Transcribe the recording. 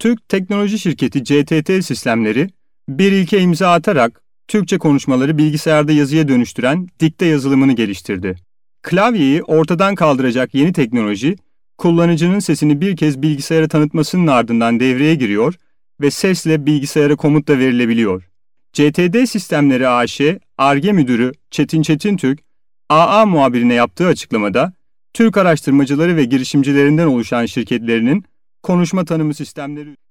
Türk teknoloji şirketi CTT Sistemleri, bir ilke imza atarak Türkçe konuşmaları bilgisayarda yazıya dönüştüren dikte yazılımını geliştirdi. Klavyeyi ortadan kaldıracak yeni teknoloji, kullanıcının sesini bir kez bilgisayara tanıtmasının ardından devreye giriyor ve sesle bilgisayara komut da verilebiliyor. CTT Sistemleri AŞ, Ar-Ge Müdürü Çetin Çetintürk, AA muhabirine yaptığı açıklamada, Türk araştırmacıları ve girişimcilerinden oluşan şirketlerinin konuşma tanıma sistemleri